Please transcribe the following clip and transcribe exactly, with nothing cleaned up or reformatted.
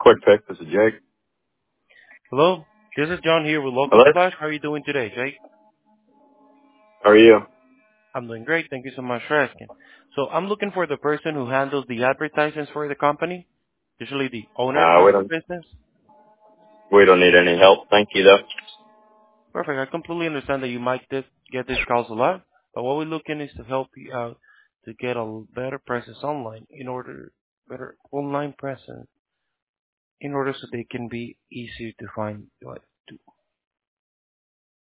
Quick pick. This is Jake. Hello, this is John here with Local Hello. Splash. How are you doing today, Jake? How are you? I'm doing great. Thank you so much for asking. So I'm looking for the person who handles the advertisements for the company, usually the owner Uh, we of the don't business. we don't need any help. Thank you though. Perfect. I completely understand that you might dis- get these calls a lot, but what we're looking is to help you out to get a better presence online in order, better online presence in order so they can be easier to find like